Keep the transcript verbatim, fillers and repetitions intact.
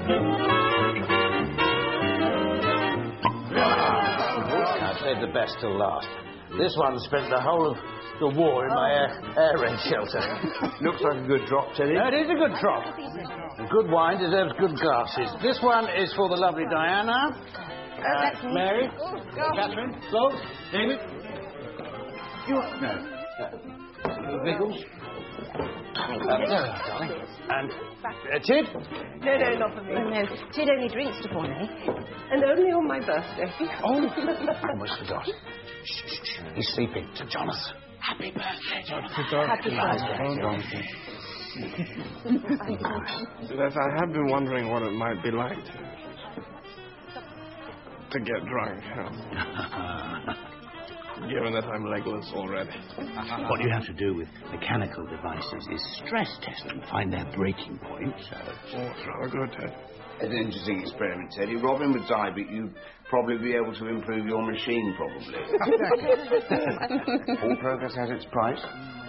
I've saved the best till last. This one spent the whole of the war in my air, air raid shelter. Looks like a good drop, Teddy. No, it is a good drop. Good wine deserves good glasses. This one is for the lovely Diana. Uh, Mary. Catherine. Flo. David. You. No. no. Vickles. Uh, there we are, darling. And uh, Tid? No, no, not for me. Oh, no. Tid only drinks to Bonnet. And only on my birthday. Oh, I almost forgot. Shh, shh, shh. He's sleeping. To Jonathan. Happy birthday, Jonathan. Happy birthday. Yes, I have been wondering what it might be like to, to get drunk, you know. Given that I'm legless already. What you have to do with mechanical devices is stress test them, find their breaking point. So. Oh, it's rather good, Ted. It's an interesting experiment, Teddy. Robin would die, but you'd probably be able to improve your machine, probably. All progress has its price.